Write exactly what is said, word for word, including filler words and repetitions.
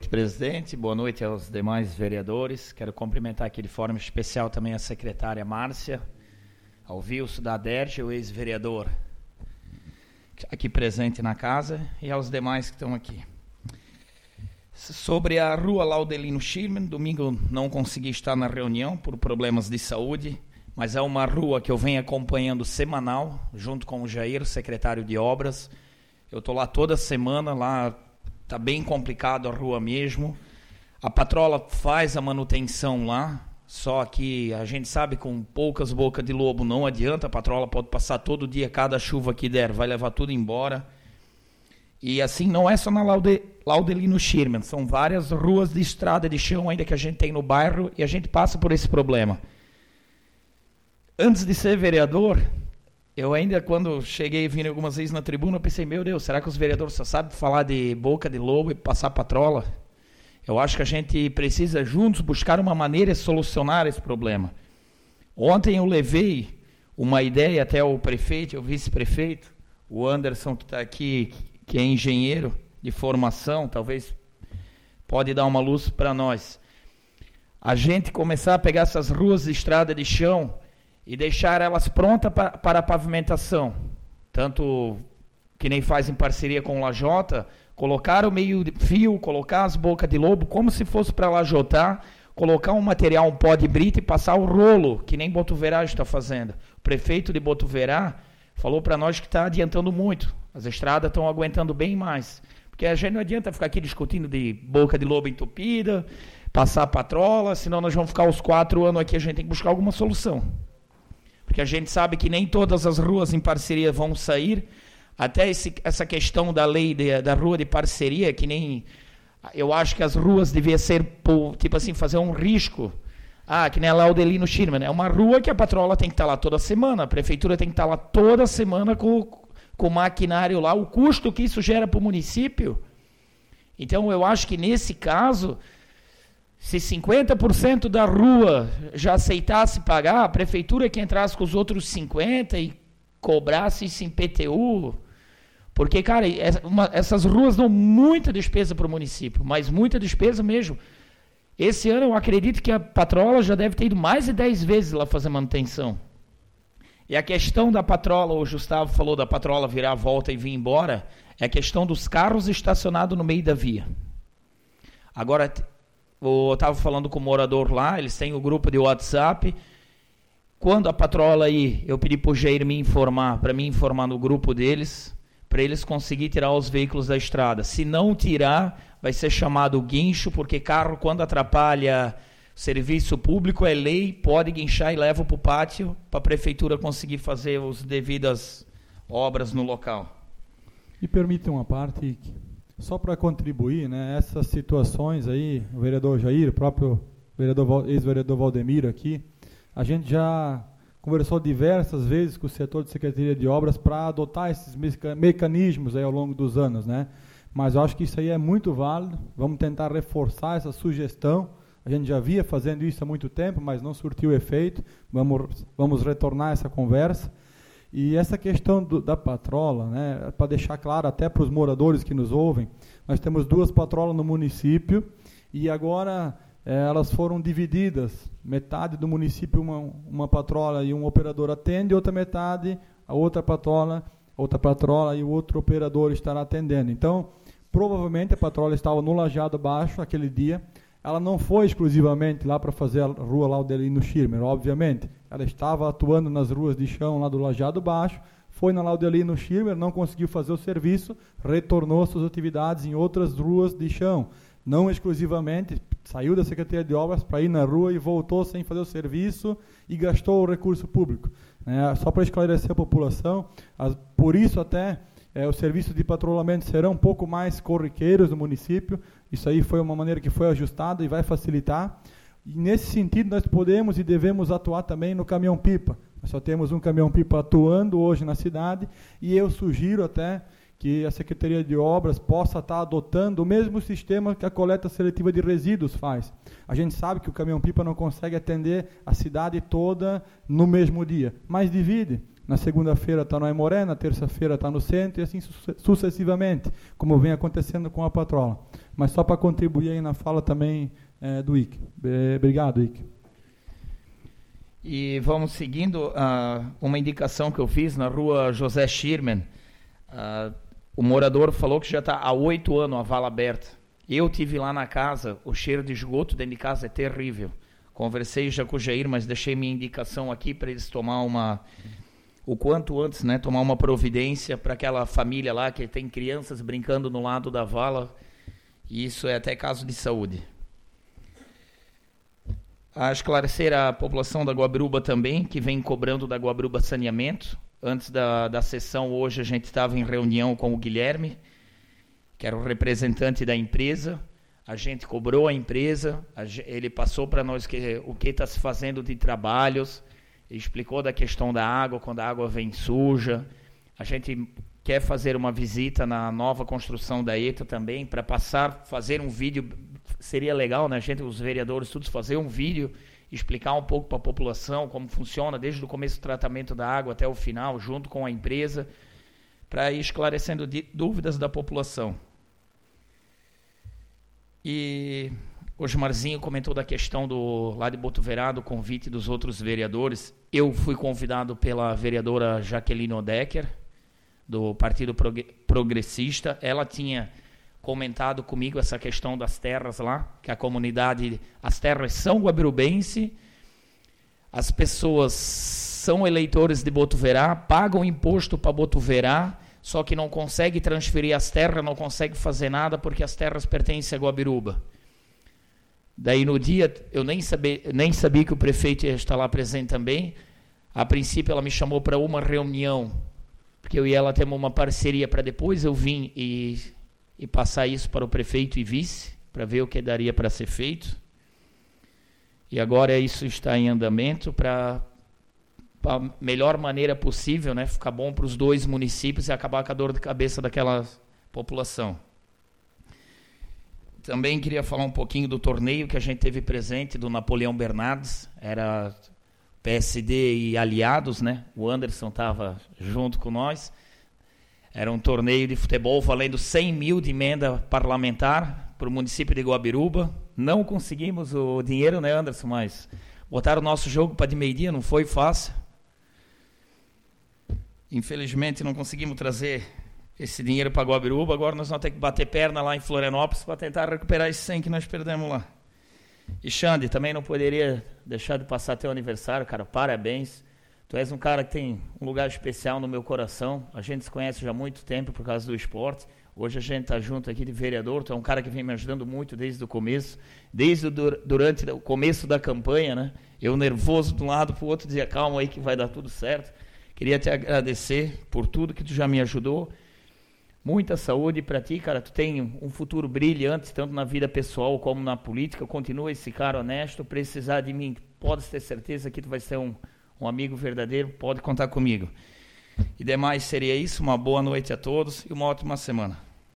presidente, boa noite aos demais vereadores. Quero cumprimentar aqui de forma especial também a secretária Márcia, ao Wilson da Aderj, o ex-vereador aqui presente na casa, e aos demais que estão aqui. Sobre a rua Laudelino Schirmer, domingo não consegui estar na reunião por problemas de saúde, mas é uma rua que eu venho acompanhando semanal, junto com o Jair, secretário de obras. Eu estou lá toda semana, lá está bem complicado a rua mesmo. A patrola faz a manutenção lá, só que a gente sabe que com poucas bocas de lobo não adianta, a patrola pode passar todo dia, cada chuva que der, vai levar tudo embora. E assim, não é só na Laude, Laudelino Schirmer, são várias ruas de estrada de chão ainda que a gente tem no bairro e a gente passa por esse problema. Antes de ser vereador, eu ainda, quando cheguei vindo algumas vezes na tribuna, eu pensei, meu Deus, será que os vereadores só sabem falar de boca de lobo e passar patrola? Eu acho que a gente precisa juntos buscar uma maneira de solucionar esse problema. Ontem eu levei uma ideia até o prefeito, o vice-prefeito, o Anderson, que está aqui, que é engenheiro de formação, talvez pode dar uma luz para nós. A gente começar a pegar essas ruas de estrada de chão e deixar elas prontas para, para a pavimentação. Tanto que nem faz em parceria com o Lajota, colocar o meio de fio, colocar as bocas de lobo, como se fosse para lajotar, colocar um material, um pó de brita e passar o rolo, que nem Botuverá está fazendo. O prefeito de Botuverá falou para nós que está adiantando muito. As estradas estão aguentando bem mais. Porque a gente não adianta ficar aqui discutindo de boca de lobo entupida, passar patrola, senão nós vamos ficar os quatro anos aqui, a gente tem que buscar alguma solução. Porque a gente sabe que nem todas as ruas em parceria vão sair. Até esse, essa questão da lei de, da rua de parceria, que nem... Eu acho que as ruas deviam ser, tipo assim, fazer um risco. Ah, que nem a Laudelino Schirmer. É uma rua que a patrola tem que estar lá toda semana. A prefeitura tem que estar lá toda semana com, com o maquinário lá. O custo que isso gera para o município. Então, eu acho que nesse caso, se cinquenta por cento da rua já aceitasse pagar, a prefeitura que entrasse com os outros cinquenta por cento e cobrasse isso em P T U... Porque, cara, uma, essas ruas dão muita despesa para o município, mas muita despesa mesmo. Esse ano eu acredito que a patrola já deve ter ido mais de dez vezes lá fazer manutenção. E a questão da patrola, o Gustavo falou da patrola virar a volta e vir embora, é a questão dos carros estacionados no meio da via. Agora, eu estava falando com o morador lá, eles têm o grupo de WhatsApp. Quando a patrola aí, eu pedi para o Jair me informar, para me informar no grupo deles, para eles conseguirem tirar os veículos da estrada. Se não tirar, vai ser chamado guincho, porque carro, quando atrapalha serviço público, é lei, pode guinchar e leva para o pátio, para a prefeitura conseguir fazer as devidas obras no local. Me permita uma parte, só para contribuir, né, essas situações aí, o vereador Jair, o próprio vereador, ex-vereador Valdemiro aqui, a gente já conversou diversas vezes com o setor de Secretaria de Obras para adotar esses meca- mecanismos aí ao longo dos anos, né? Mas eu acho que isso aí é muito válido, vamos tentar reforçar essa sugestão. A gente já via fazendo isso há muito tempo, mas não surtiu efeito, vamos, vamos retornar essa conversa. E essa questão do, da patrola, né, para deixar claro até para os moradores que nos ouvem, nós temos duas patrolas no município e agora... elas foram divididas, metade do município uma, uma patrola e um operador atende, outra metade, a outra patrola, outra patrola e o outro operador estará atendendo. Então, provavelmente a patrola estava no Lajeado Baixo aquele dia, ela não foi exclusivamente lá para fazer a rua Laudelino Schirmer, obviamente, ela estava atuando nas ruas de chão lá do Lajeado Baixo, foi na Laudelino Schirmer, não conseguiu fazer o serviço, retornou suas atividades em outras ruas de chão, não exclusivamente, saiu da Secretaria de Obras para ir na rua e voltou sem fazer o serviço e gastou o recurso público. É, só para esclarecer a população, as, por isso até é, os serviços de patrulhamento serão um pouco mais corriqueiros no município, isso aí foi uma maneira que foi ajustada e vai facilitar. E nesse sentido nós podemos e devemos atuar também no caminhão-pipa. Nós só temos um caminhão-pipa atuando hoje na cidade e eu sugiro até que a Secretaria de Obras possa estar adotando o mesmo sistema que a coleta seletiva de resíduos faz. A gente sabe que o caminhão-pipa não consegue atender a cidade toda no mesmo dia, mas divide. na segunda-feira está no Aimoré, na terça-feira está no centro e assim sucessivamente, como vem acontecendo com a patrola. Mas só para contribuir aí na fala também é, do Ike. Obrigado, Ike. E vamos seguindo uh, uma indicação que eu fiz na rua José Schirman. Uh, o morador falou que já está há oito anos a vala aberta. Eu tive lá na casa, o cheiro de esgoto dentro de casa é terrível. Conversei já com o Jair, mas deixei minha indicação aqui para eles tomar uma, o quanto antes, né, tomar uma providência para aquela família lá que tem crianças brincando no lado da vala. E isso é até caso de saúde. A esclarecer a população da Guabiruba também, que vem cobrando da Guabiruba saneamento. Antes da, da sessão, hoje, a gente estava em reunião com o Guilherme, que era o representante da empresa. A gente cobrou a empresa, a, ele passou para nós que, o que está se fazendo de trabalhos, explicou da questão da água, quando a água vem suja. A gente quer fazer uma visita na nova construção da E T A também, para passar, fazer um vídeo. Seria legal, né, a gente, os vereadores, todos fazer um vídeo, explicar um pouco para a população como funciona, desde o começo do tratamento da água até o final, junto com a empresa, para ir esclarecendo dúvidas da população. E o Osmarzinho comentou da questão do, lá de Botuverá, do convite dos outros vereadores. Eu fui convidado pela vereadora Jaqueline Odecker, do Partido Progressista. Ela tinha comentado comigo essa questão das terras lá, que a comunidade, as terras são guabirubense, as pessoas são eleitores de Botuverá, pagam imposto para Botuverá, só que não consegue transferir as terras, não consegue fazer nada porque as terras pertencem a Guabiruba. Daí no dia, eu nem sabia, nem sabia que o prefeito ia estar lá presente também. A princípio ela me chamou para uma reunião, porque eu e ela temos uma parceria, para depois eu vim e... e passar isso para o prefeito e vice, para ver o que daria para ser feito. E agora isso está em andamento para a melhor maneira possível, né, ficar bom para os dois municípios e acabar com a dor de cabeça daquela população. Também queria falar um pouquinho do torneio que a gente teve presente, do Napoleão Bernardes, era P S D e aliados, né? O Anderson estava junto com nós. Era um torneio de futebol valendo cem mil de emenda parlamentar para o município de Guabiruba. Não conseguimos o dinheiro, né, Anderson? Mas botaram o nosso jogo para de meio-dia, não foi fácil. Infelizmente não conseguimos trazer esse dinheiro para Guabiruba. Agora nós vamos ter que bater perna lá em Florianópolis para tentar recuperar esse cem que nós perdemos lá. E Xande, também não poderia deixar de passar teu aniversário, cara. Parabéns. Tu és um cara que tem um lugar especial no meu coração. A gente se conhece já há muito tempo por causa do esporte. Hoje a gente está junto aqui de vereador. Tu é um cara que vem me ajudando muito desde o começo. Desde o, durante o começo da campanha, né? Eu nervoso de um lado para o outro, dizia, calma aí que vai dar tudo certo. Queria te agradecer por tudo que tu já me ajudou. Muita saúde para ti, cara. Tu tem um futuro brilhante, tanto na vida pessoal como na política. Continua esse cara honesto. Precisar de mim, pode ter certeza que tu vai ser um... um amigo verdadeiro, pode contar comigo. E demais seria isso, uma boa noite a todos e uma ótima semana.